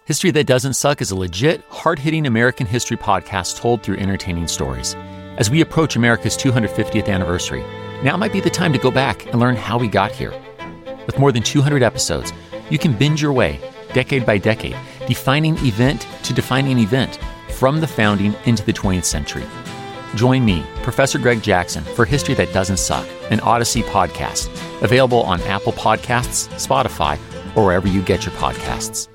History That Doesn't Suck is a legit, hard-hitting American history podcast told through entertaining stories. As we approach America's 250th anniversary, now might be the time to go back and learn how we got here. With more than 200 episodes, you can binge your way, decade by decade, defining event to defining event, from the founding into the 20th century. Join me, Professor Greg Jackson, for History That Doesn't Suck, an Odyssey podcast, available on Apple Podcasts, Spotify, or wherever you get your podcasts.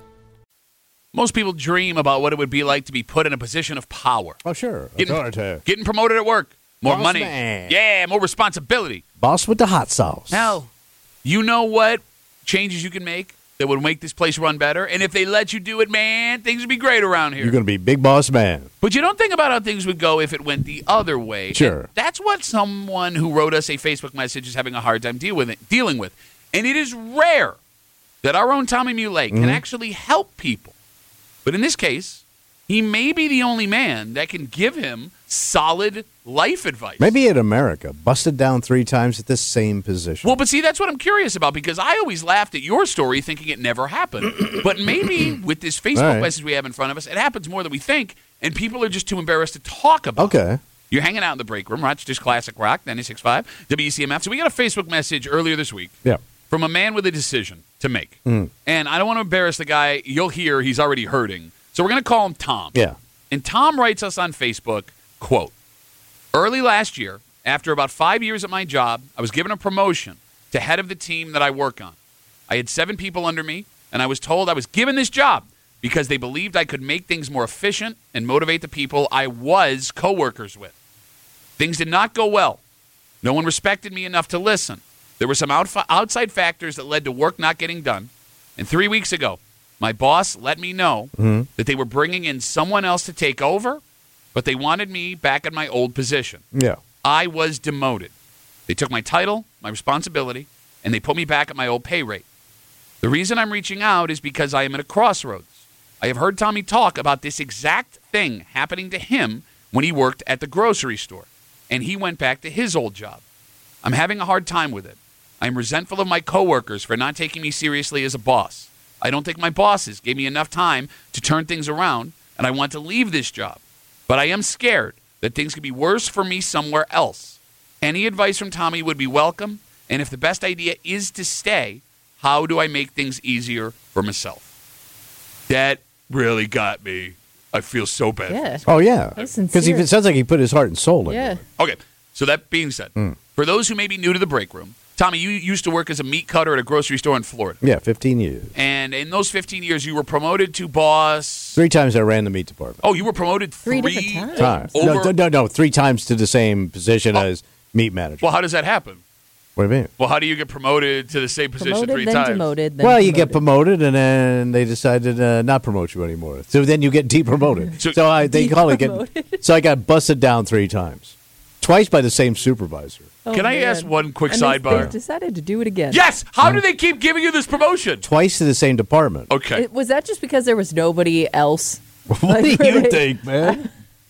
Most people dream about what it would be like to be put in a position of power. Oh, sure. Getting promoted at work. More Boss money. man. Yeah, more responsibility. Boss with the hot sauce. Hell, you know what changes you can make that would make this place run better? And if they let you do it, man, things would be great around here. You're going to be big boss man. But you don't think about how things would go if it went the other way. Sure. And that's what someone who wrote us a Facebook message is having a hard time dealing with. And it is rare that our own Tommy Muley can actually help people. But in this case, he may be the only man that can give him solid life advice. Maybe in America, busted down 3 times at the same position. Well, but see, that's what I'm curious about, because I always laughed at your story thinking it never happened. But maybe with this Facebook message we have in front of us, it happens more than we think, and people are just too embarrassed to talk about it. You're hanging out in the break room, Rochester's Classic Rock, 96.5, WCMF. So we got a Facebook message earlier this week from a man with a decision to make. And I don't want to embarrass the guy. You'll hear he's already hurting. So we're going to call him Tom. Yeah. And Tom writes us on Facebook, quote, "Early last year, after about 5 years at my job, I was given a promotion to head of the team that I work on. I had 7 people under me, and I was told I was given this job because they believed I could make things more efficient and motivate the people I was coworkers with. Things did not go well. No one respected me enough to listen. There were some outside factors that led to work not getting done. And 3 weeks ago, my boss let me know that they were bringing in someone else to take over, but they wanted me back in my old position. Yeah. I was demoted. They took my title, my responsibility, and they put me back at my old pay rate. The reason I'm reaching out is because I am at a crossroads. I have heard Tommy talk about this exact thing happening to him when he worked at the grocery store, and he went back to his old job. I'm having a hard time with it. I'm resentful of my coworkers for not taking me seriously as a boss. I don't think my bosses gave me enough time to turn things around, and I want to leave this job. But I am scared that things could be worse for me somewhere else. Any advice from Tommy would be welcome, and if the best idea is to stay, how do I make things easier for myself?" That really got me. I feel so bad. Yeah. Oh, yeah. That's Because sincere. it sounds like he put his heart and soul into Yeah. it. Okay, so that being said, for those who may be new to the break room, Tommy, you used to work as a meat cutter at a grocery store in Florida. Yeah, 15 years. And in those 15 years, you were promoted to boss. 3 times I ran the meat department. Oh, you were promoted Three different Times. Over. No, 3 times to the same position as meat manager. Well, how does that happen? What do you mean? Well, how do you get promoted to the same position Promoted, 3 then times? demoted, then Well, you get promoted. promoted, and then they decided to not promote you anymore. So then you get depromoted. So- They call it Depromoted. So I got busted down 3 times. Twice by the same supervisor. Oh, Can I man. ask one quick And sidebar? They decided to do it again. Yes! How do they keep giving you this promotion? Twice to the same department. Okay. Was that just because there was nobody else? What do Like, you really? think, man?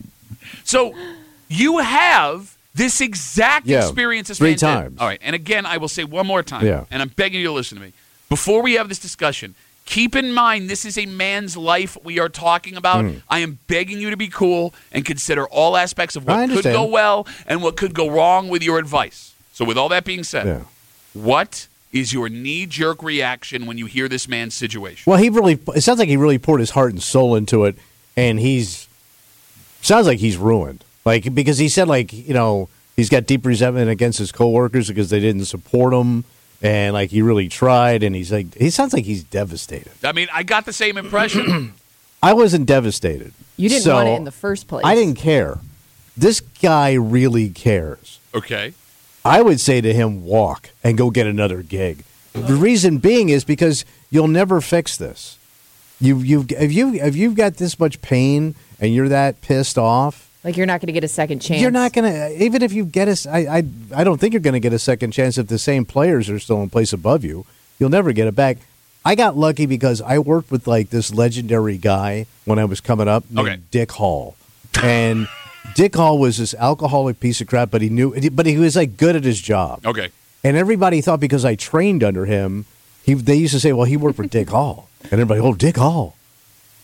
So you have this exact Yeah, experience this 3 man did. times. All right. And again, I will say one more time, Yeah. and I'm begging you to listen to me. Before we have this discussion, keep in mind this is a man's life we are talking about. I am begging you to be cool and consider all aspects of I what could understand. go well and what could go wrong with your advice. So with all that being said, Yeah. what is your knee-jerk reaction when you hear this man's situation? Well, it sounds like he really poured his heart and soul into it, and sounds like he's ruined. Like, because he said, like, you know, he's got deep resentment against his coworkers because they didn't support him, and like he really tried, and he sounds like he's devastated. I mean, I got the same impression. I wasn't devastated. You didn't So, want it in the first place. I didn't care. This guy really cares. Okay. I would say to him, walk and go get another gig. The reason being is because you'll never fix this. If you've got this much pain and you're that pissed off, Like you're not going to get a second chance. you're not going to, even if you get I don't think you're going to get a second chance if the same players are still in place above you. You'll never get it back. I got lucky because I worked with like this legendary guy when I was coming up named Dick Hall. And Dick Hall was this alcoholic piece of crap, but he was like good at his job. Okay. And everybody thought because I trained under him, they used to say, well, he worked for Dick Hall. And everybody, oh, Dick Hall.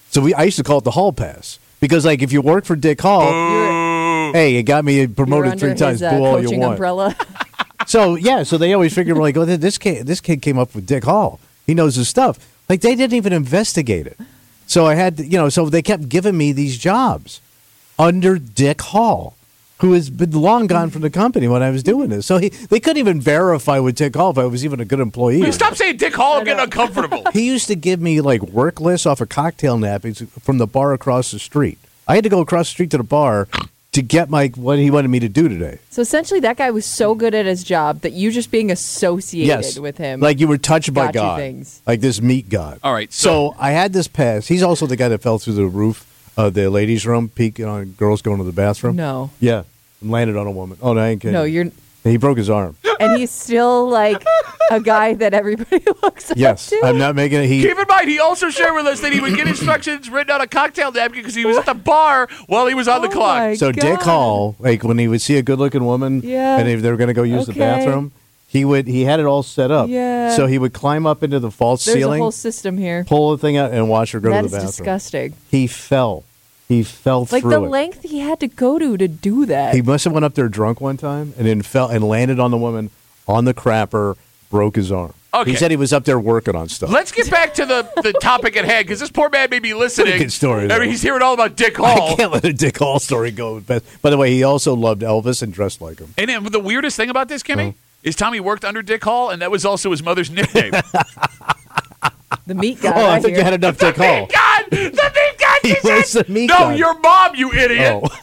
So I used to call it the hall pass because, like, if you work for Dick Hall, hey, it got me promoted 3 times. His, Boo all you coaching want. umbrella. So they always figure like, oh, this kid came up with Dick Hall. He knows his stuff. Like they didn't even investigate it. So I had to, so they kept giving me these jobs under Dick Hall, who has been long gone from the company when I was doing this. So they couldn't even verify with Dick Hall if I was even a good employee. Wait, stop saying Dick Hall. I'm getting uncomfortable. He used to give me like work lists off of cocktail napkins from the bar across the street. I had to go across the street to the bar to get what he wanted me to do today. So essentially, that guy was so good at his job that you just being associated with him, like you were touched by got you God, things. like this meat god. All right, so I had this pass. He's also the guy that fell through the roof of the ladies' room, peeking on girls going to the bathroom. No, yeah, and landed on a woman. Oh no, I ain't kidding. No, you're. He broke his arm. And he's still like a guy that everybody looks yes, up to. I'm not making it. Keep in mind, he also shared with us that he would get instructions written on a cocktail napkin because he was at the bar while he was on the clock. my So God. Dick Hall, like when he would see a good-looking woman, Yeah. and if they were going to go use the Okay. bathroom, he had it all set up. Yeah. So he would climb up into the false There's ceiling, a whole system here. pull the thing out, and watch her go That to is the bathroom. disgusting. He fell. He fell Like through the it. length he had to go to do that. He must have went up there drunk one time and then fell and landed on the woman on the crapper, broke his arm. Okay. He said he was up there working on stuff. Let's get back to the topic at hand because this poor man may be listening. Pretty good story, though. I mean, he's hearing all about Dick Hall. I can't let a Dick Hall story go. By the way, he also loved Elvis and dressed like him. And then the weirdest thing about this, Kimmy, is Tommy worked under Dick Hall, and that was also his mother's nickname. The meat guy. Oh, I right think you here. had enough Dick Hall. God! The meat God! He was the meat No, god. your mom, you idiot! Oh.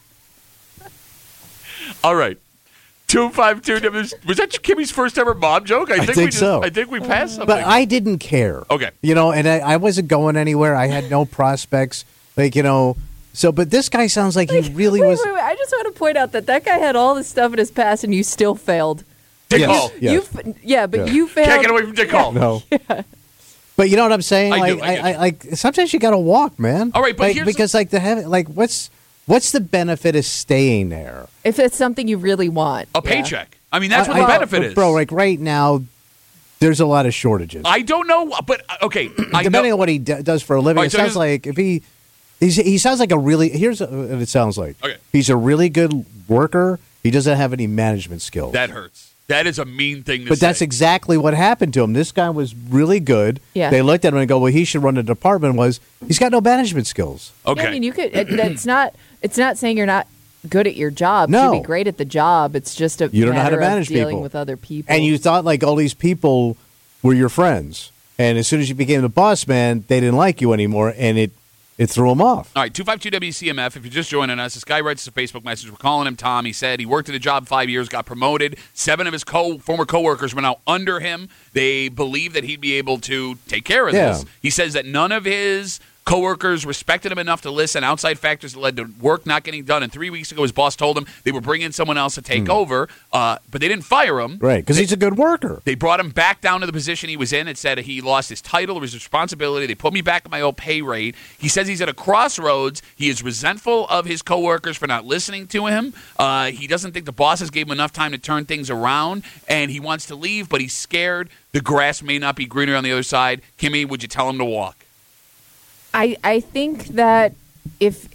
All right. 252. Was that Kimmy's first ever mom joke? I think so. I think we passed something. But I didn't care. Okay. And I wasn't going anywhere. I had no prospects. But this guy sounds like he really Wait, was. wait. I just want to point out that guy had all this stuff in his past, and you still failed. Dick Yes. Hall. Yes. You failed. Can't get away from Dick Hall. No. But you know what I'm saying? I do. Like, I get you. like sometimes you got to walk, man. All right, but like, here's because what's the benefit of staying there? If it's something you really want. A paycheck. I mean, that's what the benefit is. Bro, like right now, there's a lot of shortages. I don't know, but okay. I Depending know. on what he does for a living, All right, it so sounds here's- like if he sounds like a really. Here's what it sounds like. Okay. He's a really good worker. He doesn't have any management skills. That hurts. That is a mean thing to But say. that's exactly what happened to him. This guy was really good. Yeah. They looked at him and go, well, he should run the department. He's got no management skills. okay. Yeah, I mean, you could. It's not saying you're not good at your job. No. You should be great at the job. It's just a You don't know how to matter of manage dealing people. with other people. And you thought like all these people were your friends. And as soon as you became the boss man, they didn't like you anymore. And it threw him off. All right, 252-WCMF. If you're just joining us, this guy writes us a Facebook message. We're calling him Tom. He said he worked at a job 5 years, got promoted. 7 of his former coworkers were now under him. They believe that he'd be able to take care of this. He says that none of his coworkers respected him enough to listen. Outside factors that led to work not getting done. And 3 weeks ago, his boss told him they were bringing someone else to take over, but they didn't fire him. Right, because he's a good worker. They brought him back down to the position he was in. It said he lost his title or his responsibility. They put me back at my old pay rate. He says he's at a crossroads. He is resentful of his coworkers for not listening to him. He doesn't think the bosses gave him enough time to turn things around, and he wants to leave, but he's scared the grass may not be greener on the other side. Kimmy, would you tell him to walk? I think that if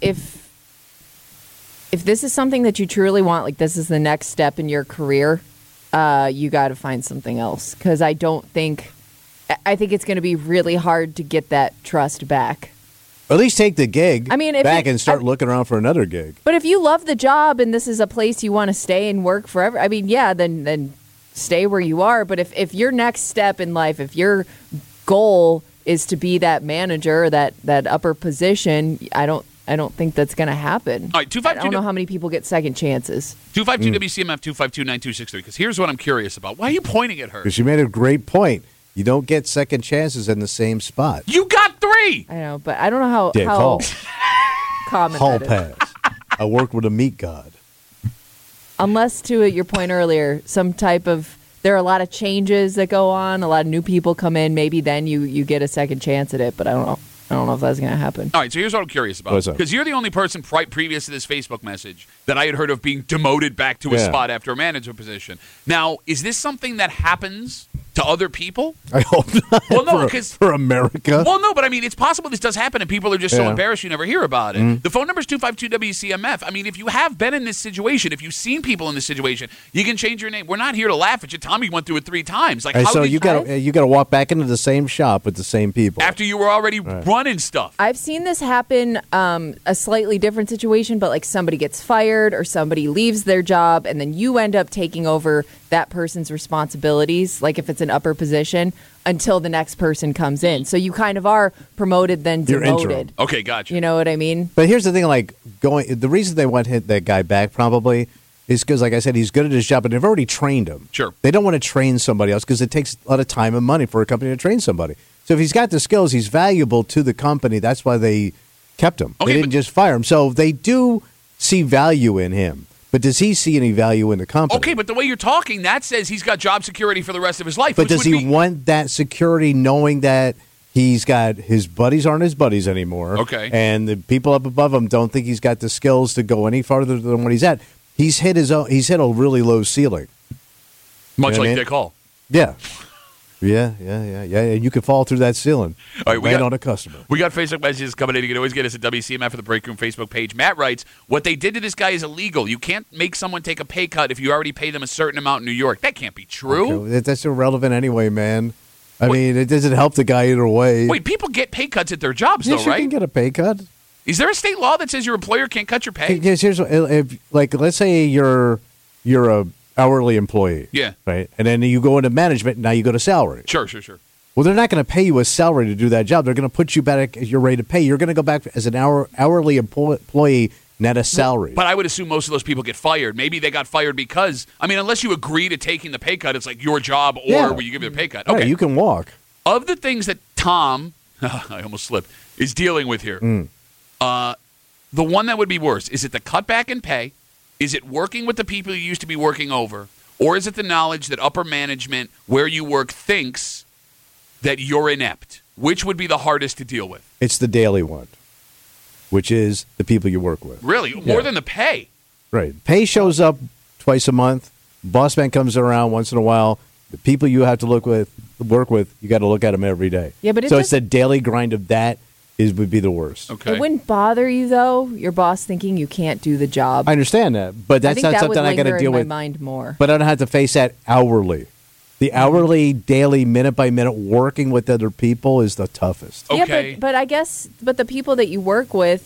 this is something that you truly want, like this is the next step in your career, you got to find something else. Because I think it's going to be really hard to get that trust back. Or at least take the gig I mean, if back it- and start looking around for another gig. But if you love the job and this is a place you want to stay and work forever, I mean, yeah, then stay where you are. But if your next step in life, if your goal is to be that manager, that upper position, I don't think that's going to happen. All right, I don't know how many people get second chances. 252-WCMF, 252-9263, because here's what I'm curious about. Why are you pointing at her? Because you made a great point. You don't get second chances in the same spot. You got 3! I know, but I don't know Dick how Hall. common Hall that is. pass. I worked with a meat god. Unless, to your point earlier, there are a lot of changes that go on, a lot of new people come in, maybe then you get a second chance at it, but I don't know if that's going to happen. All right, so here's what I'm curious about. What's up? Because you're the only person previous to this Facebook message that I had heard of being demoted back to a Yeah. spot after a management position. Now, is this something that happens to other people. I hope not. Well, no, because for America. Well, no, but I mean, it's possible this does happen, and people are just so Yeah. embarrassed you never hear about it. The phone number is 252-WCMF. I mean, if you have been in this situation, if you've seen people in this situation, you can change your name. We're not here to laugh at you. Tommy went through it 3 times. Like, Hey, how so did you got to walk back into the same shop with the same people. after you were already running stuff? I've seen this happen, a slightly different situation, but like somebody gets fired or somebody leaves their job, and then you end up taking over that person's responsibilities, like if it's an upper position, until the next person comes in. So you kind of are promoted, then You're demoted. interim. Okay, gotcha. You know what I mean? But here's the thing: like the reason they want to hit that guy back probably is because, like I said, he's good at his job, and they've already trained him. Sure. They don't want to train somebody else because it takes a lot of time and money for a company to train somebody. So if he's got the skills, he's valuable to the company. That's why they kept him. Okay, They didn't but- just fire him. So they do see value in him. But does he see any value in the company? Okay, but the way you're talking, that says he's got job security for the rest of his life. But which does would he be- want that security knowing that he's got his buddies aren't his buddies anymore? Okay. And the people up above him don't think he's got the skills to go any farther than what he's at. He's hit a really low ceiling. Much You know what I like mean? Dick Hall. Yeah. Yeah. And you can fall through that ceiling. All right, we land got- on a customer. We got Facebook messages coming in. You can always get us at WCMF for the Break Room Facebook page. Matt writes, what they did to this guy is illegal. You can't make someone take a pay cut if you already pay them a certain amount in New York. That can't be true. Okay, that's irrelevant anyway, man. I mean, it doesn't help the guy either way. Wait, people get pay cuts at their jobs, yes, though, you right? can get a pay cut. Is there a state law that says your employer can't cut your pay? Yes, here's what, if, like, let's say you're a hourly employee. Yeah. Right. And then you go into management, and now you go to salary. Sure. Well, they're not going to pay you a salary to do that job. They're going to put you back at your rate of pay. You're going to go back as an hourly employee, not a salary. But I would assume most of those people get fired. Maybe they got fired because, I mean, unless you agree to taking the pay cut, it's like your job or Yeah. will you give you a pay cut? Yeah, Okay. you can walk. Of the things that Tom, I almost slipped, is dealing with here, the one that would be worse, is it the cutback in pay? Is it working with the people you used to be working over? Or is it the knowledge that upper management where you work thinks that you're inept? Which would be the hardest to deal with? It's the daily one, which is the people you work with. Really? More than the pay? Right. Pay shows up twice a month. Boss man comes around once in a while. The people you have to work with, you got to look at them every day. Yeah, but it so just- it's the daily grind of that would be the worst. Okay. It wouldn't bother you, though, your boss thinking you can't do the job. I understand that, but I that's think not that something would I got linger to deal in my with. mind more. But I don't have to face that hourly. The hourly, daily, minute by minute working with other people is the toughest. Okay. Yeah, but I guess, but the people that you work with,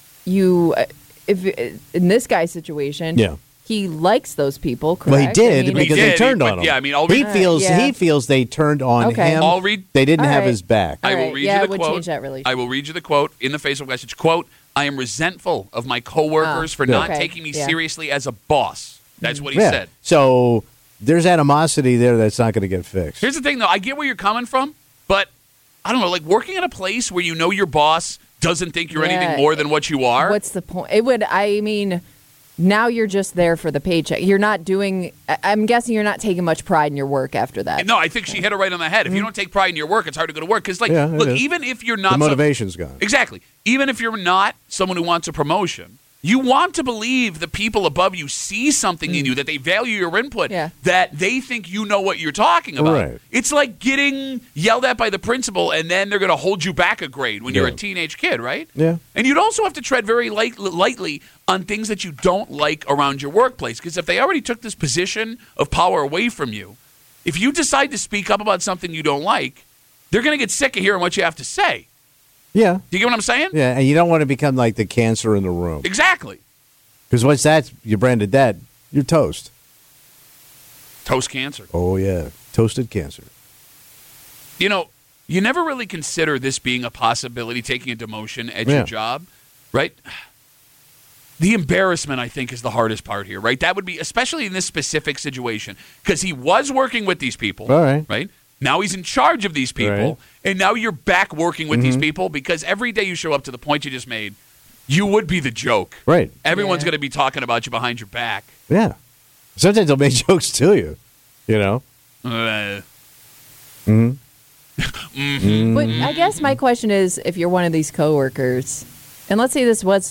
if in this guy's situation, Yeah. he likes those people, correct? Well, he did I mean, because He they did, turned but on him. yeah, I mean, I'll he read- feels Yeah. he feels they turned on Okay. him. I'll read- They didn't All have right. his back. I All will right, read yeah, you it the would quote. change that relationship. I will read you the quote in the Facebook message. Quote, I am resentful of my coworkers for not Okay, taking me yeah. seriously as a boss. That's what he Yeah. said. So there's animosity there that's not going to get fixed. Here's the thing, though. I get where you're coming from, but I don't know, like working at a place where you know your boss doesn't think you're Yeah. anything more than what you are. What's the point? It would. I mean, now you're just there for the paycheck. You're not doing. I'm guessing you're not taking much pride in your work after that. No, I think she hit it right on the head. If you don't take pride in your work, it's hard to go to work. Because, like, Yeah, it look, is. even if you're The not motivation's gone. Exactly. Even if you're not someone who wants a promotion, you want to believe the people above you see something in you, that they value your input, Yeah. that they think you know what you're talking about. Right. It's like getting yelled at by the principal, and then they're going to hold you back a grade when you're a Yeah. teenage kid, right? Yeah. And you'd also have to tread very lightly on things that you don't like around your workplace, because if they already took this position of power away from you, if you decide to speak up about something you don't like, they're going to get sick of hearing what you have to say. Yeah. Do you get what I'm saying? Yeah, and you don't want to become like the cancer in the room. Exactly. Because once you branded that, you're toast. Toast cancer. Oh, yeah. Toasted cancer. You know, you never really consider this being a possibility, taking a demotion at Yeah. your job, right? The embarrassment, I think, is the hardest part here, right? That would be, especially in this specific situation, because he was working with these people, All right. right? Now he's in charge of these people, Right. and now you're back working with these people because every day you show up to the point you just made, you would be the joke. Right. Everyone's Yeah. going to be talking about you behind your back. Yeah. Sometimes they'll make jokes to you, you know? But I guess my question is, if you're one of these coworkers, and let's say this was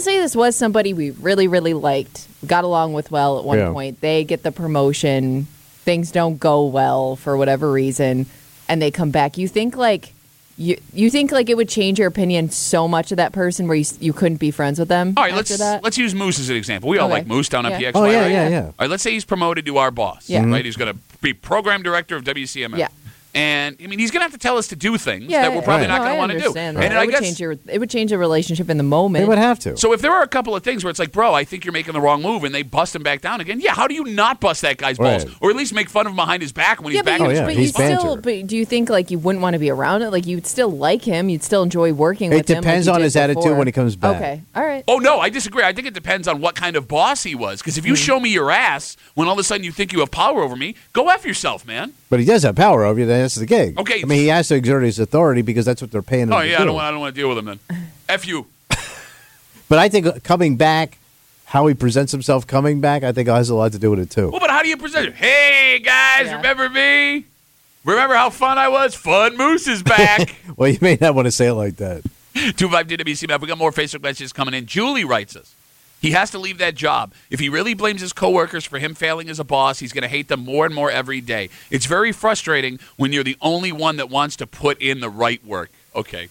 somebody we really, really liked, got along with well at one Yeah. point. They get the promotion, things don't go well for whatever reason, and they come back, you think like it would change your opinion so much of that person where you couldn't be friends with them? All right, after that? let's use Moose as an example. We all Okay. like Moose down on Yeah. PXY. Oh, yeah, right? yeah. All right, let's say he's promoted to our boss. Yeah. Right, he's going to be program director of WCMF. Yeah. And I mean, he's going to have to tell us to do things Yeah, that we're probably right. not going to want to do. Understand And that. I It would guess change it would change a relationship in the moment. They would have to. so. If there are a couple of things where it's like, bro, I think you're making the wrong move, and they bust him back down again. Yeah, how do you not bust that guy's balls, Right. or at least make fun of him behind his back when he's Yeah, back? but, in you, his yeah, but face? you he's still. banter. But do you think like you wouldn't want to be around it? Like you'd still like him. You'd still enjoy working with It him. like depends you on did his attitude before. when he comes back. Okay, all right. Oh, no, I disagree. I think it depends on what kind of boss he was. Because if you show me your ass when all of a sudden you think you have power over me, go F yourself, man. But he does have power over you. That's the gig. Okay. I mean, he has to exert his authority because that's what they're paying him Oh, to yeah, do. I don't want to deal with him then. F you. But I think coming back, how he presents himself coming back, I think has a lot to do with it, too. Well, but how do you present it? Hey, guys, Yeah. remember me? Remember how fun I was? Fun Moose is back. Well, you may not want to say it like that. 252WCMF. We got more Facebook messages coming in. Julie writes us. He has to leave that job. If he really blames his coworkers for him failing as a boss, he's going to hate them more and more every day. It's very frustrating when you're the only one that wants to put in the right work. Okay.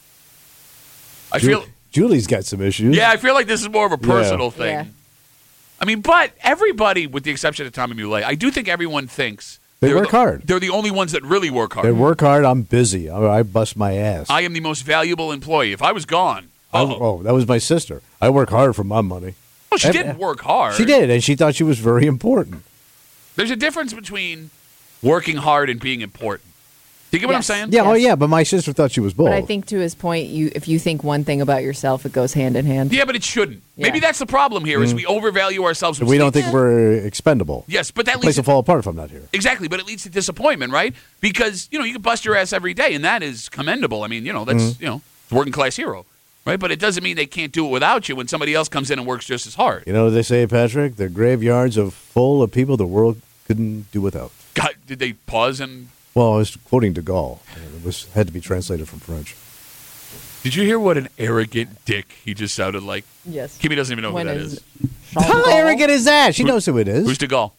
I feel Julie's got some issues. I feel like this is more of a personal thing. Yeah. I mean, but everybody, with the exception of Tommy Muley, I do think everyone thinks They they're work hard. They're the only ones that really work hard. They work hard. I'm busy. I bust my ass. I am the most valuable employee. If I was gone, That was my sister. I work hard for my money. well, she didn't work hard. She did, and she thought she was very important. There's a difference between working hard and being important. Do you get what I'm Yes. saying? Yeah, oh Yes. yeah, but my sister thought she was bold. But I think to his point, if you think one thing about yourself, it goes hand in hand. Yeah, but it shouldn't. Maybe Yeah. that's the problem here: is we overvalue ourselves. we don't think we're expendable. Yes, but that The place leads will fall apart if I'm not here. exactly. But it leads to disappointment, right? Because you can bust your ass every day, and that is commendable. I mean, that's working class hero, right? But it doesn't mean they can't do it without you when somebody else comes in and works just as hard. You know what they say, Patrick? The graveyards are full of people the world couldn't do without. God, did they pause and? Well, I was quoting de Gaulle. It had to be translated from French. Did you hear what an arrogant dick he just sounded like? Yes. Kimmy doesn't even know who that is. How arrogant is that? She knows who it is. Who's de Gaulle?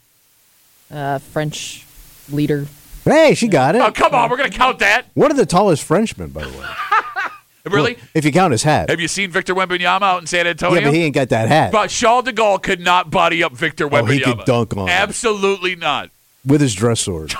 French leader. Hey, she got it. Oh, come on, we're gonna count that. One of the tallest Frenchmen, by the way. Really? Well, if you count his hat. Have you seen Victor Wembanyama out in San Antonio? Yeah, but he ain't got that hat. But Charles de Gaulle could not body up Victor Wembanyama. Oh, he could dunk on him. Absolutely not. With his dress sword.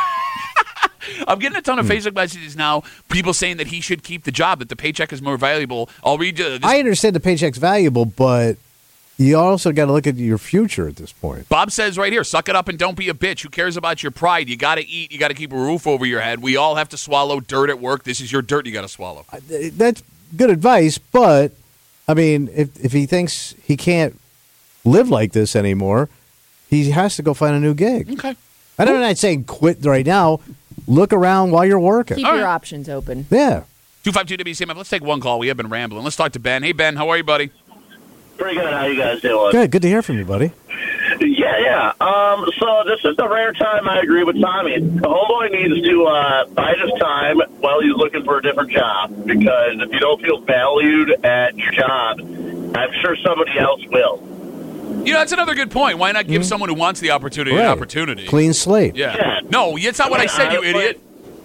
I'm getting a ton of Facebook messages now, people saying that he should keep the job, that the paycheck is more valuable. I'll read you this. I understand the paycheck's valuable, but you also got to look at your future at this point. Bob says right here, suck it up and don't be a bitch. Who cares about your pride? You got to eat. You got to keep a roof over your head. We all have to swallow dirt at work. This is your dirt you got to swallow. That's good advice, but, I mean, if he thinks he can't live like this anymore, he has to go find a new gig. Okay. I'm not saying quit right now. Look around while you're working. Keep All your right. options open. Yeah. 252-WCMF. Let's take one call. We have been rambling. Let's talk to Ben. Hey, Ben. How are you, buddy? Pretty good. How you guys doing? Good to hear from you, buddy. Yeah. So this is the rare time I agree with Tommy. The homeboy needs to bide his time while he's looking for a different job, because if you don't feel valued at your job, I'm sure somebody else will. That's another good point. Why not give someone who wants the opportunity an Right. opportunity? Clean slate. Yeah. Yeah. No, that's not what I said, you Honestly, idiot.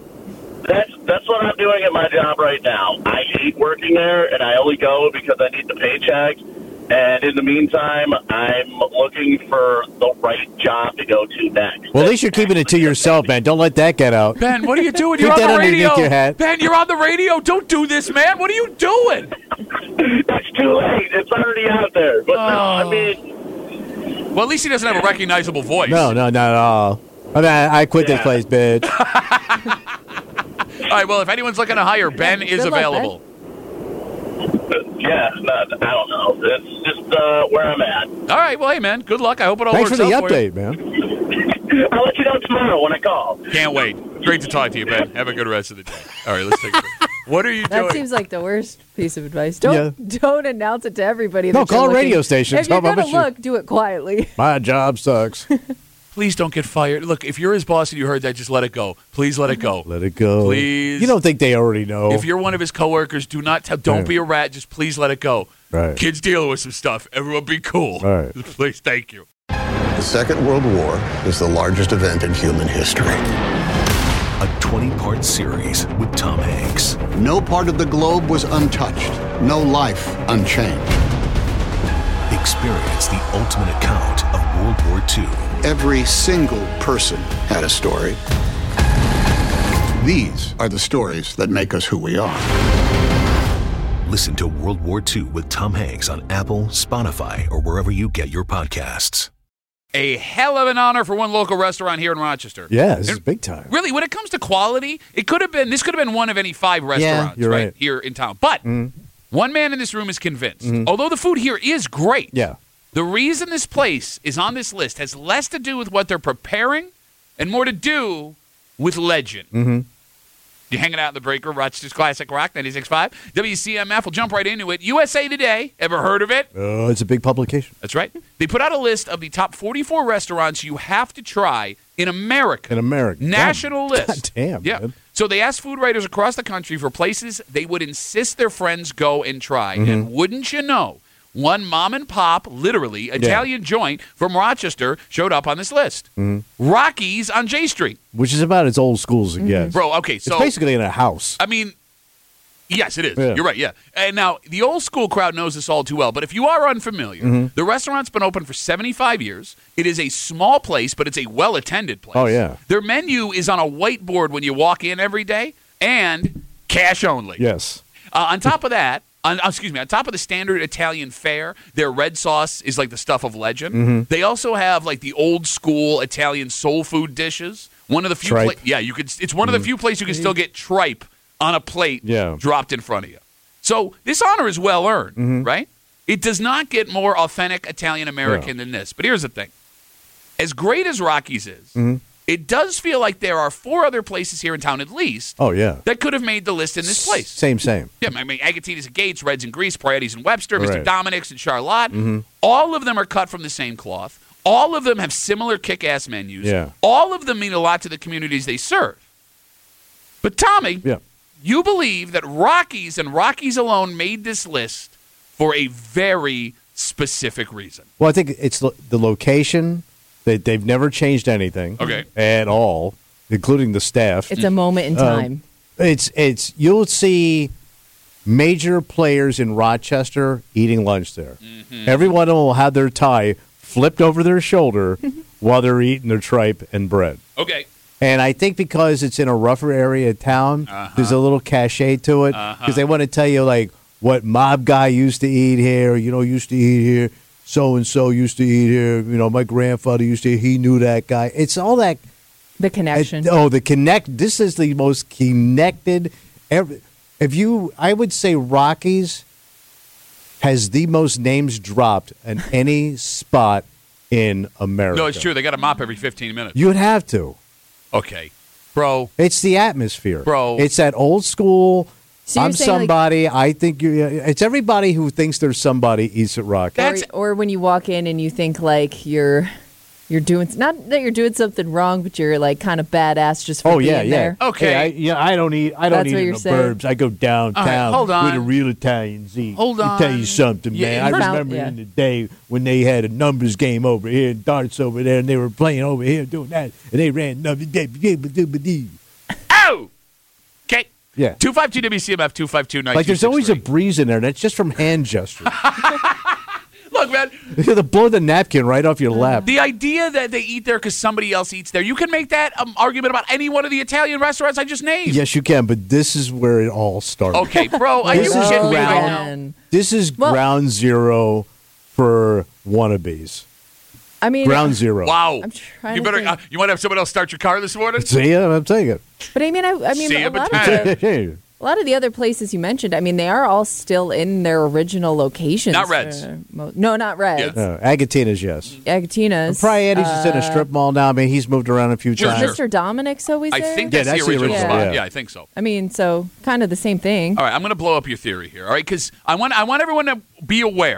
That's what I'm doing at my job right now. I hate working there, and I only go because I need the paycheck. And in the meantime, I'm looking for the right job to go to next. Well, at least you're keeping it to yourself, man. Don't let that get out. Ben, what are you doing? Keep You're on that the underneath radio. your hat. Ben, you're on the radio. Don't do this, man. What are you doing? That's too late. It's already out there. But no, I mean... Well, at least he doesn't have a recognizable voice. No, not at all. I quit this Yeah. place, bitch. All right, well, if anyone's looking to hire, Ben is Good luck, available. Yeah, no, I don't know. It's just where I'm at. All right, well, hey, man, good luck. I hope it all Thanks works for the out for you. update, man. I'll let you know tomorrow when I call. Can't wait. Great to talk to you, Ben. Have a good rest of the day. All right, let's take a break. What are you That doing? seems like the worst piece of advice. Don't announce it to everybody. No, that you're call looking. radio stations. If you're How about gonna you? look, do it quietly. My job sucks. Please don't get fired. Look, if you're his boss and you heard that, just let it go. Please let it go. Let it go. Please. You don't think they already know? If you're one of his coworkers, do not tell. Don't Right. be a rat. Just please let it go. Right. Kids dealing with some stuff. Everyone be cool. Right. Please, thank you. Second World War is the largest event in human history. A 20-part series with Tom Hanks. No part of the globe was untouched. No life unchanged. Experience the ultimate account of World War II. Every single person had a story. These are the stories that make us who we are. Listen to World War II with Tom Hanks on Apple, Spotify, or wherever you get your podcasts. A hell of an honor for one local restaurant here in Rochester. Yeah, this is big time. Really, when it comes to quality, this could have been one of any 5 restaurants you're right. here in town. But one man in this room is convinced, although the food here is great, the reason this place is on this list has less to do with what they're preparing and more to do with legend. You're hanging out in the break room, Rochester's Classic Rock, 96.5. WCMF, we'll jump right into it. USA Today, ever heard of it? It's a big publication. That's right. They put out a list of the top 44 restaurants you have to try in America. National list. God damn, yeah. man. So they asked food writers across the country for places they would insist their friends go and try. And wouldn't you know, one mom and pop, literally, Italian joint from Rochester showed up on this list. Rocky's on J Street. Which is about as old school as it gets. Bro, okay, so it's basically in a house. I mean, yes, it is. Yeah. You're right, yeah. And now, the old school crowd knows this all too well, but if you are unfamiliar, the restaurant's been open for 75 years. It is a small place, but it's a well-attended place. Oh, yeah. Their menu is on a whiteboard when you walk in every day, and cash only. Yes. On top of that, on top of the standard Italian fare, their red sauce is like the stuff of legend. They also have like the old school Italian soul food dishes. One of the few, Tripe. it's one of the few places you can still get tripe on a plate dropped in front of you. So this honor is well earned, right? It does not get more authentic Italian American than this. But here's the thing: as great as Rocky's is, it does feel like there are 4 other places here in town, at least, that could have made the list in this place. Same. Yeah, I mean, Agatina's at Gates, Reds and Grease, Parietis and Webster, Mr. Right. Dominic's and Charlotte. All of them are cut from the same cloth. All of them have similar kick-ass menus. Yeah. All of them mean a lot to the communities they serve. But Tommy, you believe that Rocky's and Rocky's alone made this list for a very specific reason. Well, I think it's the location. They've never changed anything at all, including the staff. It's a moment in time. It's you'll see major players in Rochester eating lunch there. Every one of them will have their tie flipped over their shoulder while they're eating their tripe and bread. Okay. And I think because it's in a rougher area of town, there's a little cachet to it because they want to tell you like what mob guy used to eat here, used to eat here. So-and-so used to eat here. My grandfather used to eat. He knew that guy. It's all that. The connection. This is the most connected. I would say Rocky's has the most names dropped in any spot in America. No, it's true. They got a mop every 15 minutes. You'd have to. Okay. Bro. It's the atmosphere. Bro. It's that old school. So I'm somebody. I think you. It's everybody who thinks there's somebody eats at Rocky's. Or when you walk in and you think like you're doing, not that you're doing something wrong, but you're like kind of badass just for being there. Okay. Hey, I don't eat. I don't eat in the burbs. I go downtown. Right, hold on. Where the real Italians eat. Hold on. Let me tell you something, Yeah, man. I first- remember in the day when they had a numbers game over here and darts over there, and they were playing over here doing that, and they ran numbers. Oh. Okay. Yeah. 252 WCMF 252 Like there's always a breeze in there, and that's just from hand gestures. Look, man. They'll blow the napkin right off your lap. The idea that they eat there because somebody else eats there, you can make that argument about any one of the Italian restaurants I just named. Yes, you can, but this is where it all started. Okay, bro, are you This is kidding me right ground- now? This is ground zero for wannabes. I mean, Ground zero. Wow. I'm trying You to better. think. You want to have someone else start your car this morning? See, I'm saying it. But I mean, See a you, lot, Battaglia. of a lot of the other places you mentioned, I mean, they are all still in their original locations. Not Reds. No, not Reds. No, Agatina's, yes. Agatina's. Prietis is in a strip mall now. I mean, he's moved around a few Sure, times. sure. Mr. Dominic's always I there? think that's, that's the original original, spot. yeah. Yeah, I think so. I mean, so kind of the same thing. All right, I'm going to blow up your theory here. All right, because I want everyone to be aware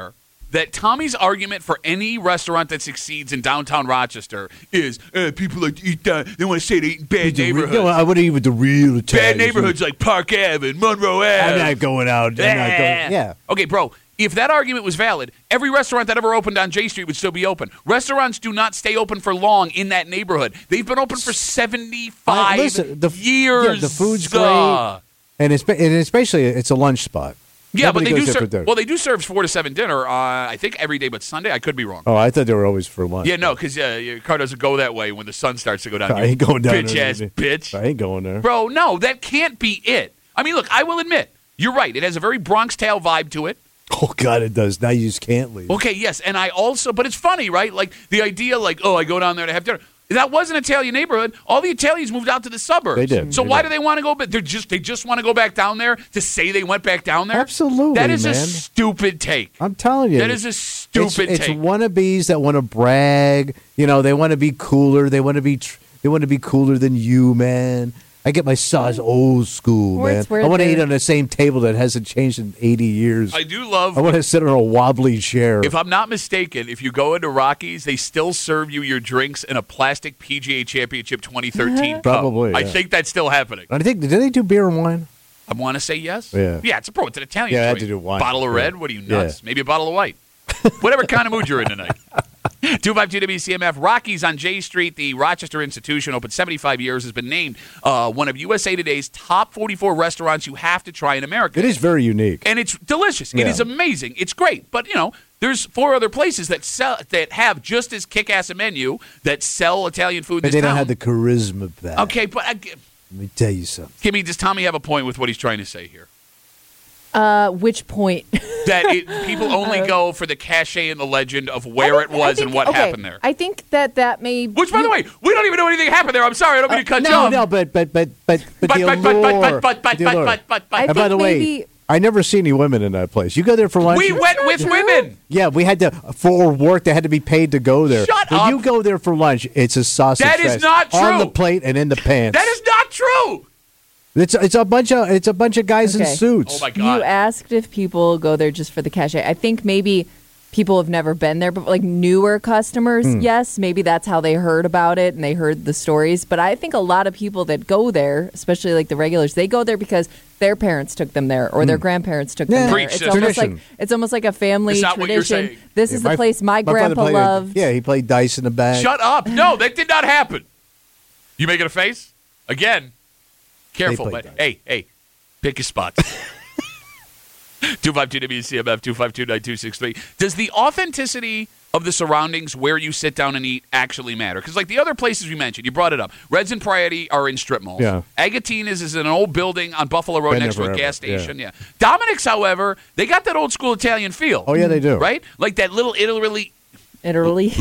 that Tommy's argument for any restaurant that succeeds in downtown Rochester is people like to eat that. They want to say they eat in bad neighborhoods. No, I wouldn't eat with the real Italians. Bad neighborhoods like Park Ave and Monroe Ave. I'm not going out. Yeah. Okay, bro. If that argument was valid, every restaurant that ever opened on J Street would still be open. Restaurants do not stay open for long in that neighborhood. They've been open for 75 years. Yeah, the food's great, and especially it's a lunch spot. Yeah, Nobody but they goes do there for serve. dinner. Well, they do serve 4 to 7 dinner. I think every day, but Sunday. I could be wrong. Oh, I thought they were always for lunch. Yeah, no, because your car doesn't go that way when the sun starts to go down. I ain't going down bitch there. ass bitch. I ain't going there, bro. No, that can't be it. I mean, look, I will admit you're right. It has a very Bronx Tale vibe to it. Oh God, it does. Now you just can't leave. Okay, yes, and I also, but it's funny, right? Like the idea, like, oh, I go down there to have dinner. That was an Italian neighborhood. All the Italians moved out to the suburbs. They did. So why do they want to go? But they just want to go back down there to say they went back down there. Absolutely, that is man. a stupid take. I'm telling you, that is a stupid take. It's wannabes that want to brag. You know, they want to be cooler. They want to be cooler than you, man. I get my sauce old school, man. I want to eat on the same table that hasn't changed in 80 years. I do love... I want to sit on a wobbly chair. If I'm not mistaken, if you go into Rockies, they still serve you your drinks in a plastic PGA Championship 2013 cup. Probably, I yeah. think that's still happening. I think, did they do beer and wine? I want to say yes. Yeah. Yeah, it's an Italian Yeah, I had joint. to do wine. Bottle of red? What are you, nuts? Maybe a bottle of white. Whatever kind of mood you're in tonight. 252 WCMF. Rockies on J Street, the Rochester institution, open 75 years, has been named one of USA Today's top 44 restaurants you have to try in America. It is very unique. And it's delicious. Yeah. It is amazing. It's great. But, there's 4 other places that have just as kick-ass a menu that sell Italian food in But this they don't town. have the charisma of that. Okay, but... Let me tell you something. Kimmy, does Tommy have a point with what he's trying to say here? Which point? That people only go for the cachet and the legend of where it was and what happened there. I think that may. Which, by the way, we don't even know anything happened there. I'm sorry, I don't mean to cut you off. No, but the allure. And by the way, I never see any women in that place. You go there for lunch. We went with women. Yeah, we had to for work. They had to be paid to go there. Shut when up. you go there for lunch, it's a sausage That is fest not true. on the plate and in the pants. That is not true. It's a bunch of guys in suits. Oh my God! You asked if people go there just for the cachet. I think maybe people have never been there, but like newer customers, yes, maybe that's how they heard about it and they heard the stories. But I think a lot of people that go there, especially like the regulars, they go there because their parents took them there or their grandparents took them there. Preach, It's almost like a family Is that what you're tradition. saying? This is the place my grandpa loved. Yeah, he played dice in the back. Shut up! No, that did not happen. You making a face again? Careful, but hey, pick your spots. 252 WCMF 252-9263. Does the authenticity of the surroundings where you sit down and eat actually matter? Because like the other places we mentioned, you brought it up. Reds and Priority are in strip malls. Yeah. Agatina's is in an old building on Buffalo Road Been next to there a gas forever, station. Yeah. Dominic's, however, they got that old school Italian feel. Oh yeah, they do. Right? Like that little Italy. Italy.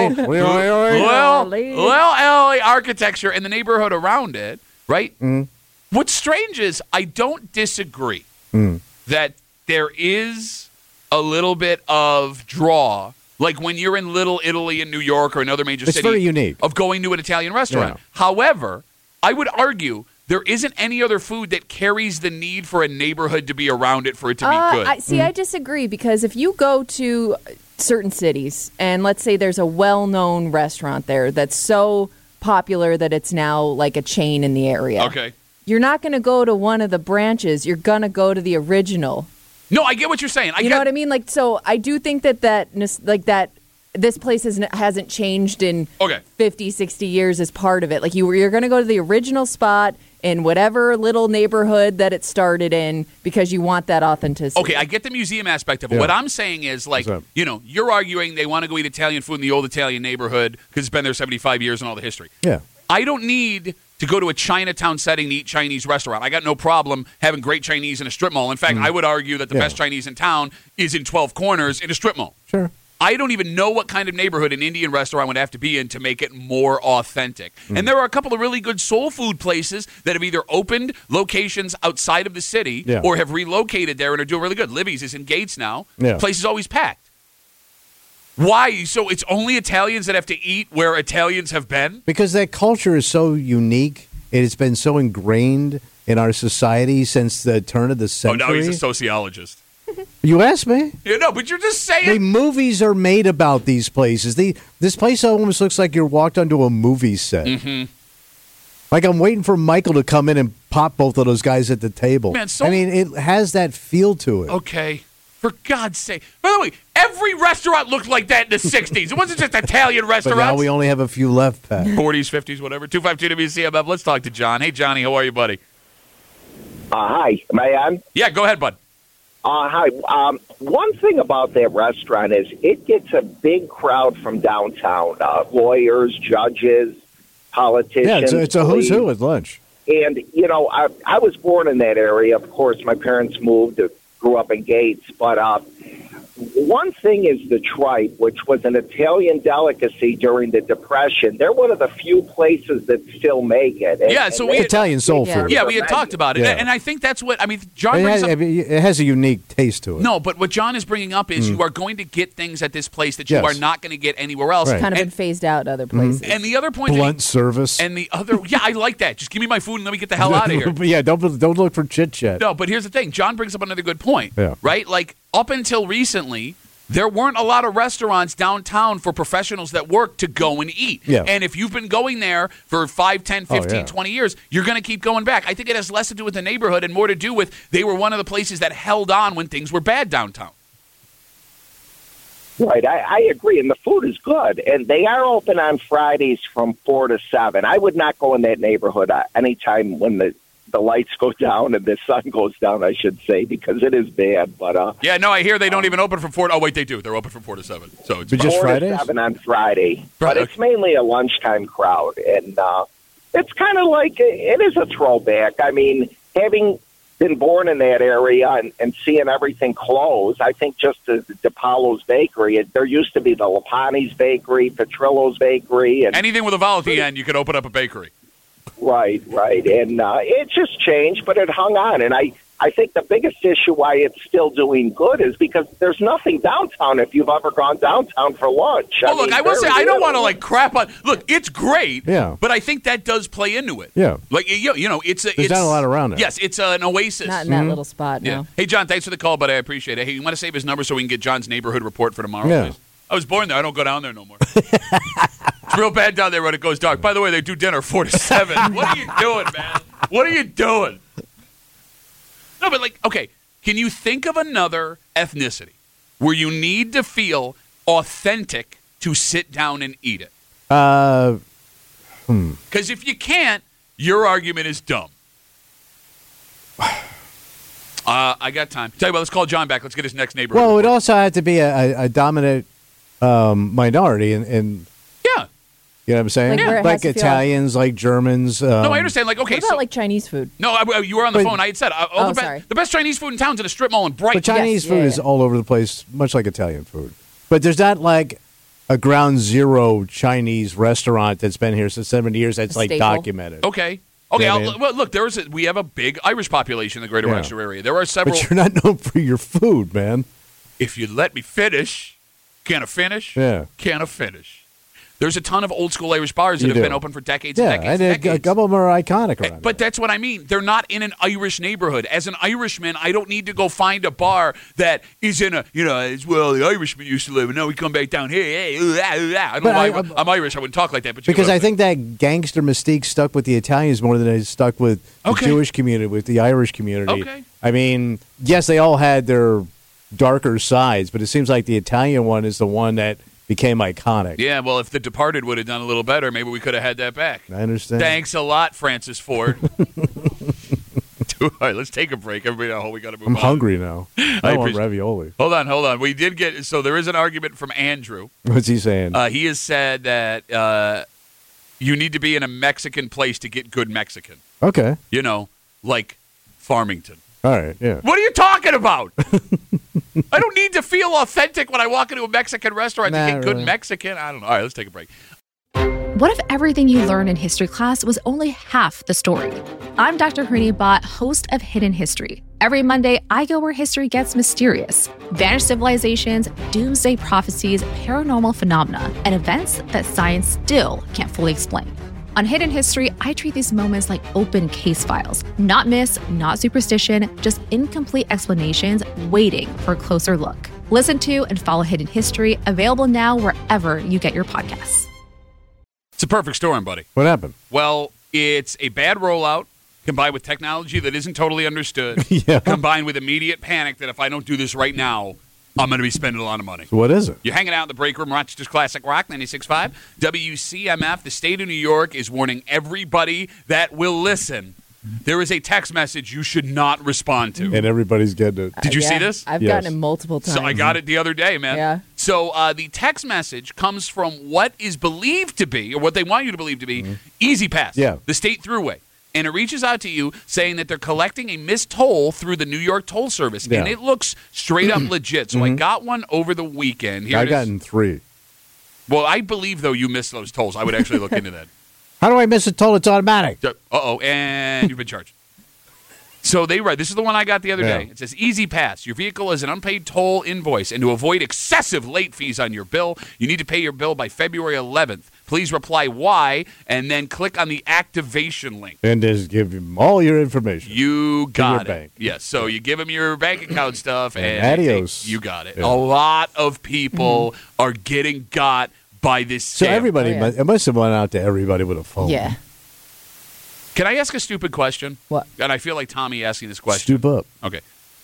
LA architecture and the neighborhood around it, right? What's strange is I don't disagree that there is a little bit of draw, like when you're in Little Italy in New York or another major city. It's very unique. Of going to an Italian restaurant. Yeah. However, I would argue there isn't any other food that carries the need for a neighborhood to be around it for it to be good. I disagree because if you go to certain cities and let's say there's a well-known restaurant there that's so popular that it's now like a chain in the area. Okay. You're not going to go to one of the branches. You're going to go to the original. No, I get what you're saying. You know what I mean? Like, so I do think that this place hasn't changed in 50, 60 years as part of it. Like you're going to go to the original spot in whatever little neighborhood that it started in because you want that authenticity. Okay, I get the museum aspect of it. Yeah. What I'm saying is, like, you're arguing they want to go eat Italian food in the old Italian neighborhood because it's been there 75 years and all the history. Yeah. I don't need to go to a Chinatown setting to eat Chinese restaurant. I got no problem having great Chinese in a strip mall. In fact, I would argue that the best Chinese in town is in 12 Corners in a strip mall. Sure. I don't even know what kind of neighborhood an Indian restaurant would have to be in to make it more authentic. And there are a couple of really good soul food places that have either opened locations outside of the city or have relocated there and are doing really good. Libby's is in Gates now. Yeah. Place is always packed. Why? So it's only Italians that have to eat where Italians have been? Because that culture is so unique. It has been so ingrained in our society since the turn of the century. Oh, no, he's a sociologist. You asked me. You know, but you're just saying. The movies are made about these places. This place almost looks like you're walked onto a movie set. Mm-hmm. Like I'm waiting for Michael to come in and pop both of those guys at the table. Man, I mean, it has that feel to it. Okay. For God's sake. By the way, every restaurant looked like that in the 60s. It wasn't just Italian But restaurants. now we only have a few left, Pat. 40s, 50s, whatever. 252-WCMF. Let's talk to John. Hey, Johnny, how are you, buddy? Hi. Am I on? Yeah, go ahead, bud. Hi. One thing about that restaurant is it gets a big crowd from downtown. Lawyers, judges, politicians. Yeah, it's a who's who at lunch. And, you know, I was born in that area. Of course, my parents moved, grew up in Gates. But one thing is the tripe, which was an Italian delicacy during the Depression. They're one of the few places that still make it. Italian soul food. Yeah, we had talked about it. Yeah. And I think that's what, I mean, John brings up. It has a unique taste to it. No, but what John is bringing up is you are going to get things at this place that you are not going to get anywhere else. Right. Kind of been phased out other places. And the other point, Blunt service. And the other, yeah, I like that. Just give me my food and let me get the hell out of here. But yeah, don't look for chit chat. No, but here's the thing. John brings up another good point. Yeah. Right? Like up until recently, there weren't a lot of restaurants downtown for professionals that work to go and eat. Yeah. And if you've been going there for 5, 10, 15, yeah. 20 years, you're going to keep going back. I think it has less to do with the neighborhood and more to do with they were one of the places that held on when things were bad downtown. Right, I agree, and the food is good, and they are open on Fridays from 4 to 7. I would not go in that neighborhood anytime when the lights go down and the sun goes down, I should say, because it is bad. But yeah, no, I hear they don't even open from 4. Oh, wait, they do. They're open from 4 to 7. So it's But just 4 Fridays? to 7 on Friday. Right. But it's mainly a lunchtime crowd, and it's kind of like it is a throwback. I mean, having been born in that area and seeing everything close, I think just the DePaulo's Bakery, there used to be the Lapani's Bakery, Petrillo's Bakery. And anything with a vowel at the end, you could open up a bakery. Right. And it just changed, but it hung on. And I think the biggest issue why it's still doing good is because there's nothing downtown if you've ever gone downtown for lunch. Look, I will say, I don't want to, like, crap on... Look, it's great, Yeah. but I think that does play into it. Yeah. Like, you know, it's... There's not a lot around it. Yes, it's an oasis. Not in that little spot, no. Yeah. Hey, John, thanks for the call, buddy. I appreciate it. Hey, you want to save his number so we can get John's neighborhood report for tomorrow, Yeah. please? I was born there. I don't go down there no more. It's real bad down there when it goes dark. By the way, they do dinner 4 to 7. What are you doing, man? What are you doing? No, but like, okay, can you think of another ethnicity where you need to feel authentic to sit down and eat it? Because if you can't, your argument is dumb. I got time. Tell you what, let's call John back. Let's get his next neighborhood. Well, it report. also had to be a dominant minority, and Yeah. you know what I'm saying? Like where it Like has to feel- Italians, like Germans. No, I understand. Like, okay, What about so like Chinese food? no, you were on the But- phone. I had said sorry. the best Chinese food in town's in a strip mall in Brighton. But Chinese Yes, food yeah, is yeah. all over the place, much like Italian food. But there's not like a ground zero Chinese restaurant that's been here since 70 years that's A like staple. documented. Okay. Yeah, I mean- Well, look, we have a big Irish population in the greater Yeah. Rochester area. There are several. But you're not known for your food, man. If you let me finish, can I finish? Yeah. Can I finish? There's a ton of old school Irish bars that You have do. been open for decades Yeah, and decades. and and decades. a couple of them are iconic around But that's what I mean. They're not in an Irish neighborhood. As an Irishman, I don't need to go find a bar that is in a, it's well, the Irishman used to live, and now we come back down here. Hey, I don't know But why I- I'm Irish. I wouldn't talk like that. But you Because know, I think that gangster mystique stuck with the Italians more than it stuck with the Okay. Jewish community, with the Irish community. Okay. I mean, yes, they all had their darker sides, but it seems like the Italian one is the one that became iconic. Yeah, well, if The Departed would have done a little better, maybe we could have had that back. I understand. Thanks a lot, Francis Ford. All right, let's take a break. Everybody, we got to move on. I'm hungry now. I want appreciate- ravioli. Hold on. We did get – so there is an argument from Andrew. What's he saying? He has said that you need to be in a Mexican place to get good Mexican. Okay. You know, like Farmington. All right. Yeah. What are you talking about? I don't need to feel authentic when I walk into a Mexican restaurant to Nah, get good really. Mexican. I don't know. All right, let's take a break. What if everything you learned in history class was only half the story? I'm Dr. Hrini Bhatt, host of Hidden History. Every Monday, I go where history gets mysterious. Vanished civilizations, doomsday prophecies, paranormal phenomena, and events that science still can't fully explain. On Hidden History, I treat these moments like open case files. Not myths, not superstition, just incomplete explanations waiting for a closer look. Listen to and follow Hidden History, available now wherever you get your podcasts. It's a perfect storm, buddy. What happened? Well, it's a bad rollout combined with technology that isn't totally understood, Yeah. combined with immediate panic that if I don't do this right now, I'm going to be spending a lot of money. So what is it? You're hanging out in the break room, Rochester's Classic Rock 96.5. WCMF, the state of New York, is warning everybody that will listen. There is a text message you should not respond to. And everybody's getting it. Did you see this? I've Yes. gotten it multiple times. So I got it the other day, man. Yeah. So the text message comes from what is believed to be, or what they want you to believe to be, Easy Pass, Yeah. the state throughway. And it reaches out to you saying that they're collecting a missed toll through the New York toll service. Yeah. And it looks straight up legit. So I got one over the weekend. Here I it is. gotten 3. Well, I believe, though, you missed those tolls. I would actually look into that. How do I miss a toll? It's automatic. Uh-oh, and you've been charged. So they write, this is the one I got the other Yeah. day. It says, Easy Pass. Your vehicle is an unpaid toll invoice, and to avoid excessive late fees on your bill, you need to pay your bill by February 11th. Please reply why, and then click on the activation link. And just give him all your information. You got it. bank. Yes, so you give them your bank account stuff, and adios. you got it. Yeah. A lot of people are getting got by this scam. So everybody, Oh, yeah. it must have went out to everybody with a phone. Yeah. Can I ask a stupid question? What? And I feel like Tommy asking this question. Stoop up. Okay.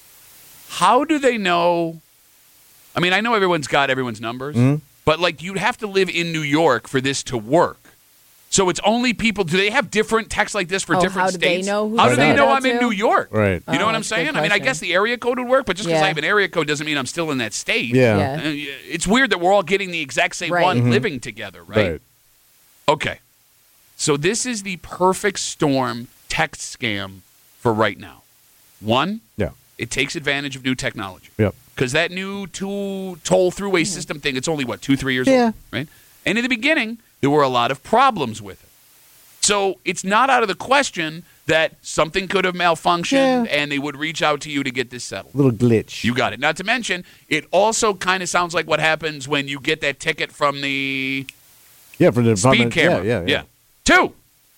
How do they know? I mean, I know everyone's got everyone's numbers, but like you'd have to live in New York for this to work. So it's only people. Do they have different texts like this for different how do they states? know who How to do they send know it I'm in to? New York? Right. You know what I'm that's a good saying? I mean, I question. guess the area code would work, but just because Yeah. I have an area code doesn't mean I'm still in that state. Yeah. Yeah. It's weird that we're all getting the exact same Right. one living together, right? Right. Okay. So this is the perfect storm text scam for right now. One, Yeah. it takes advantage of new technology. Yep. Because that new toll throughway system thing, it's only, 2-3 years Yeah. old? Right? And in the beginning, there were a lot of problems with it. So it's not out of the question that something could have malfunctioned Yeah. and they would reach out to you to get this settled. Little glitch. You got it. Not to mention, it also kind of sounds like what happens when you get that ticket from the Yeah, for the speed camera. Yeah. 2,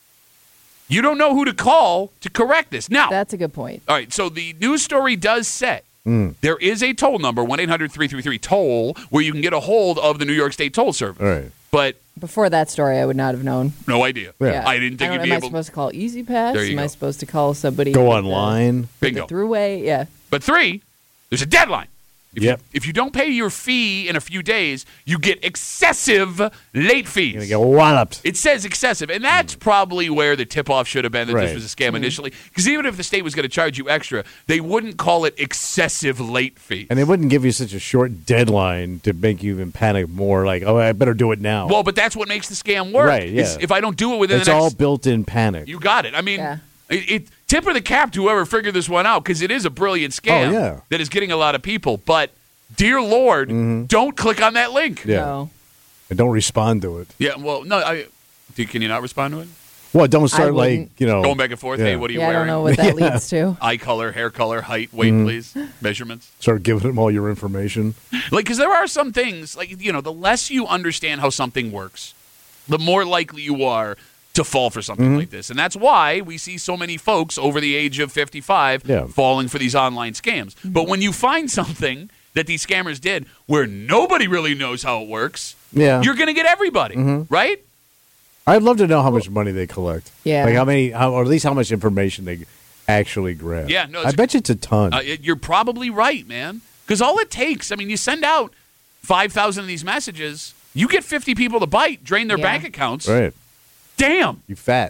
you don't know who to call to correct this. Now, That's a good point. all right, so the news story does say there is a toll number, 1-800-333-TOLL, where you can get a hold of the New York State Toll Service. All right. But Before that story, I would not have known. no idea. Yeah. I didn't think I you'd don't be know, am I able supposed to call Easy Pass? There you Am I go. supposed to call somebody? Go with online. The Bingo. throughway? Yeah. But 3, there's a deadline. Yep. If you don't pay your fee in a few days, you get excessive late fees. You're going to get walloped. It says excessive, and that's probably where the tip-off should have been that Right. this was a scam initially. Because even if the state was going to charge you extra, they wouldn't call it excessive late fee. And they wouldn't give you such a short deadline to make you even panic more. Like, oh, I better do it now. Well, but that's what makes the scam work. Right, yeah. is if I don't do it within it's the next... all built-in panic. You got it. I mean, Yeah. it tip of the cap to whoever figured this one out, because it is a brilliant scam Oh, yeah. that is getting a lot of people. But, dear Lord, don't click on that link. Yeah. No. And don't respond to it. Yeah, well, no, can you not respond to it? Well, don't start like, wouldn't. Going back and forth, Yeah. hey, what are you Yeah, I wearing? don't know what that leads to. Eye color, hair color, height, weight, please, measurements. Start giving them all your information. Like, because there are some things, like, the less you understand how something works, the more likely you are to fall for something like this. And that's why we see so many folks over the age of 55 Yeah. falling for these online scams. But when you find something that these scammers did where nobody really knows how it works, Yeah. you're going to get everybody, right? I'd love to know how much money they collect. Yeah. Like or at least how much information they actually grab. Yeah, no, I bet you it's a ton. You're probably right, man. Because all it takes, I mean, you send out 5,000 of these messages, you get 50 people to bite, drain their Yeah. bank accounts. right. Damn. You fat.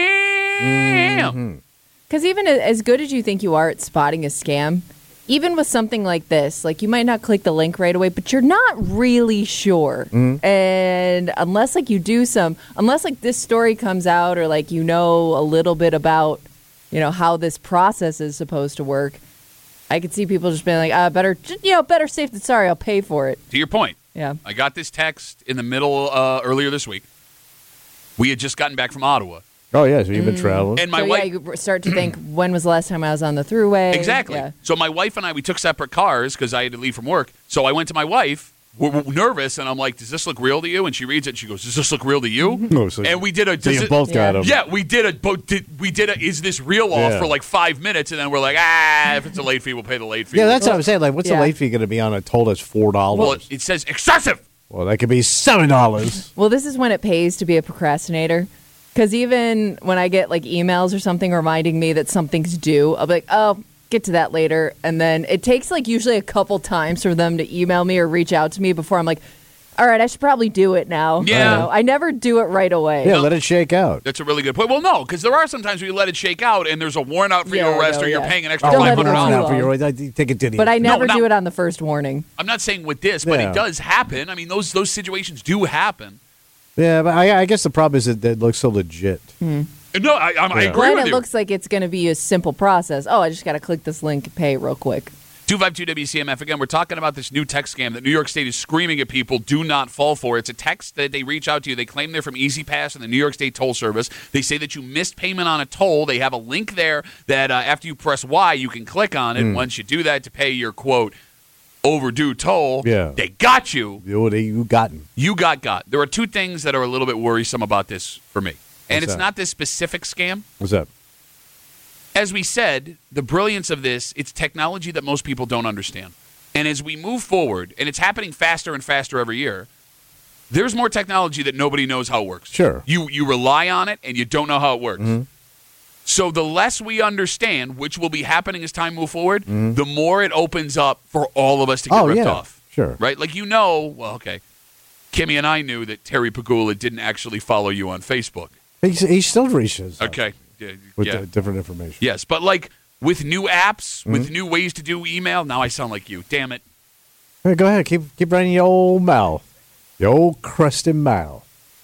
Damn. Because even as good as you think you are at spotting a scam, even with something like this, like you might not click the link right away, but you're not really sure. And unless like you do unless like this story comes out or like you know a little bit about, how this process is supposed to work, I could see people just being like, better safe than sorry, I'll pay for it. To your point, Yeah. I got this text in the middle earlier this week. We had just gotten back from Ottawa. Oh, yeah. So you've been traveling. And my So wife... you start to think, when was the last time I was on the throughway? Exactly. Yeah. So my wife and I, we took separate cars because I had to leave from work. So I went to my wife, we're nervous, and I'm like, does this look real to you? And she reads it, and she goes, does this look real to you? No, so and we did a. So you both got them. Yeah, we did a. Is this real off for like 5 minutes, and then we're like, if it's a late fee, we'll pay the late fee. Yeah, that's what I'm saying. Like, what's the late fee going to be on a toll that's $4? Well, it says excessive. Well, that could be $7. Well, this is when it pays to be a procrastinator. Because even when I get like emails or something reminding me that something's due, I'll be like, oh, get to that later. And then it takes like usually a couple times for them to email me or reach out to me before I'm like, all right, I should probably do it now. Yeah. You know, I never do it right away. Yeah, let it shake out. That's a really good point. Well, no, because there are sometimes where you let it shake out and there's a warrant out for your arrest or you're paying an extra $500. Take it to the But I never do it on the first warning. I'm not saying with this, but it does happen. I mean, those situations do happen. Yeah, but I guess the problem is that it looks so legit. No, I agree When with it you. looks like it's going to be a simple process. Oh, I just got to click this link and pay real quick. 252-WCMF. Again, we're talking about this new text scam that New York State is screaming at people, do not fall for. It's a text that they reach out to you. They claim they're from EasyPass and the New York State Toll Service. They say that you missed payment on a toll. They have a link there that after you press Y, you can click on it. Once you do that to pay your, quote, overdue toll, they got you. You gotten. You got. There are two things that are a little bit worrisome about this for me. And it's not this specific scam. What's that? As we said, the brilliance of this, it's technology that most people don't understand. And as we move forward, and it's happening faster and faster every year, there's more technology that nobody knows how it works. Sure. You rely on it, and you don't know how it works. So the less we understand, which will be happening as time moves forward, the more it opens up for all of us to get ripped off. Sure. Right? Like, okay, Kimmy and I knew that Terry Pagula didn't actually follow you on Facebook. He still reaches. Okay. With different information. Yes, but like with new apps, with new ways to do email, now I sound like you. Damn it. Hey, go ahead. Keep running your old mouth. Your old crusty mouth.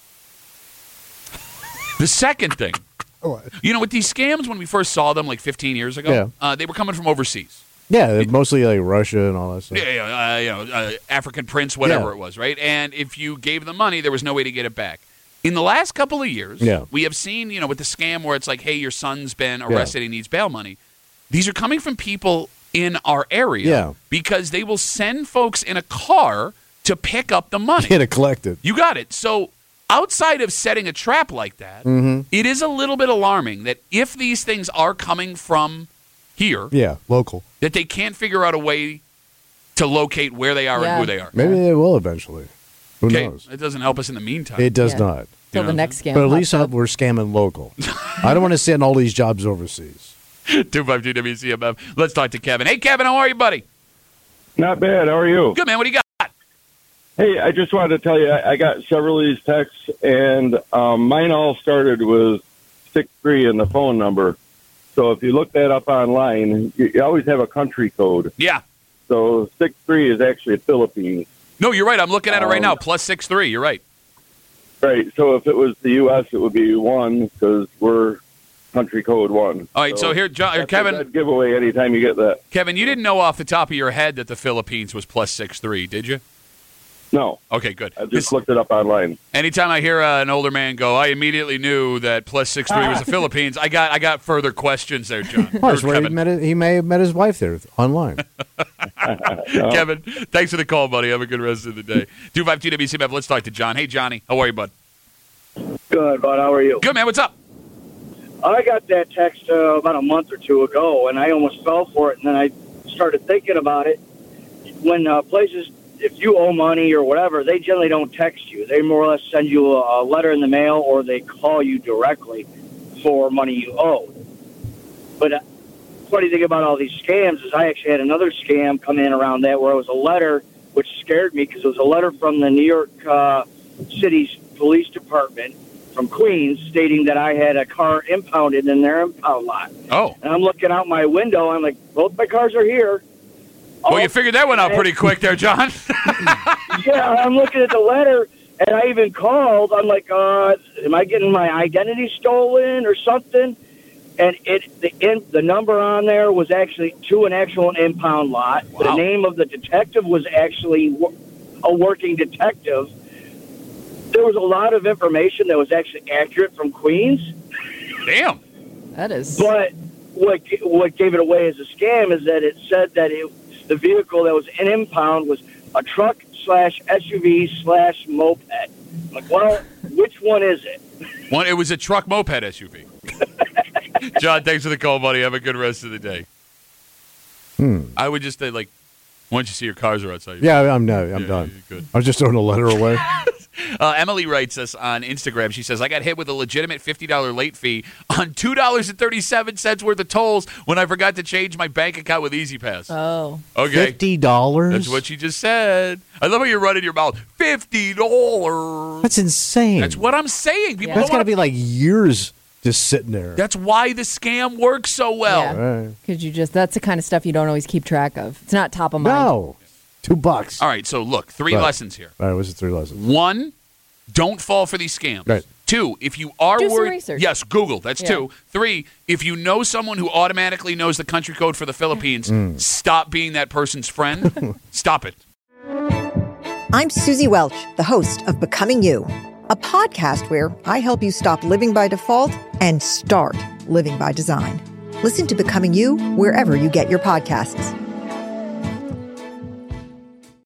The second thing, with these scams, when we first saw them like 15 years ago, they were coming from overseas. Yeah, mostly like Russia and all that stuff. African prince, whatever it was, right? And if you gave them money, there was no way to get it back. In the last couple of years, we have seen, with the scam where it's like, hey, your son's been arrested, he needs bail money. These are coming from people in our area because they will send folks in a car to pick up the money. Get it collected. You got it. So outside of setting a trap like that, it is a little bit alarming that if these things are coming from here, local, that they can't figure out a way to locate where they are and who they are. Maybe they will eventually. Who knows? It doesn't help us in the meantime. It does not. Till the next scam. But at least we're scamming local. I don't want to send all these jobs overseas. 252-WCMF. Let's talk to Kevin. Hey, Kevin, how are you, buddy? Not bad. How are you? Good, man. What do you got? Hey, I just wanted to tell you, I got several of these texts, and mine all started with 63 in the phone number. So if you look that up online, you always have a country code. Yeah. So 63 is actually Philippines. No, you're right. I'm looking at it right now. +63. You're right. Right. So if it was the U.S., it would be 1 because we're country code 1. All right. So here, Kevin. That's a giveaway anytime you get that. Kevin, you didn't know off the top of your head that the Philippines was +63, did you? No. Okay, good. I just looked it up online. Anytime I hear an older man go, I immediately knew that +63 was the Philippines. I got further questions there, John. He may have met his wife there online. Kevin, thanks for the call, buddy. Have a good rest of the day. 252-WCMF. Let's talk to John. Hey, Johnny. How are you, bud? Good, bud. How are you? Good, man. What's up? I got that text about a month or two ago, and I almost fell for it, and then I started thinking about it. When places, if you owe money or whatever, they generally don't text you. They more or less send you a letter in the mail, or they call you directly for money you owe. But funny thing about all these scams is I actually had another scam come in around that where it was a letter, which scared me because it was a letter from the New York City's police department from Queens stating that I had a car impounded in their impound lot. Oh. And I'm looking out my window. I'm like, both my cars are here. Well, you figured that one out pretty quick there, John. Yeah, I'm looking at the letter, and I even called. I'm like, am I getting my identity stolen or something? And the number on there was actually to an actual impound lot. Wow. The name of the detective was actually a working detective. There was a lot of information that was actually accurate from Queens. Damn. That is. But what gave it away as a scam is that it said that the vehicle that was in impound was a truck / SUV / moped. I'm like, well, which one is it? It was a truck moped SUV. John, thanks for the call, buddy. Have a good rest of the day. I would just say, like, once you see your cars are outside. Yeah, I'm done. Good. I was just throwing a letter away. Emily writes us on Instagram. She says, I got hit with a legitimate $50 late fee on $2.37 worth of tolls when I forgot to change my bank account with EasyPass. Oh. Okay. $50? That's what she just said. I love how you're running your mouth. $50. That's insane. That's what I'm saying. People That's got to be like years just sitting there. That's why the scam works so well. Yeah. Because that's the kind of stuff you don't always keep track of. It's not top of mind. No. $2. All right, so look, 3 lessons here. All right, what's the 3 lessons? 1, don't fall for these scams. Right. 2, if you are Do worried, some research. yes, Google. That's 2. 3, if you know someone who automatically knows the country code for the Philippines, stop being that person's friend. Stop it. I'm Susie Welch, the host of Becoming You, a podcast where I help you stop living by default and start living by design. Listen to Becoming You wherever you get your podcasts.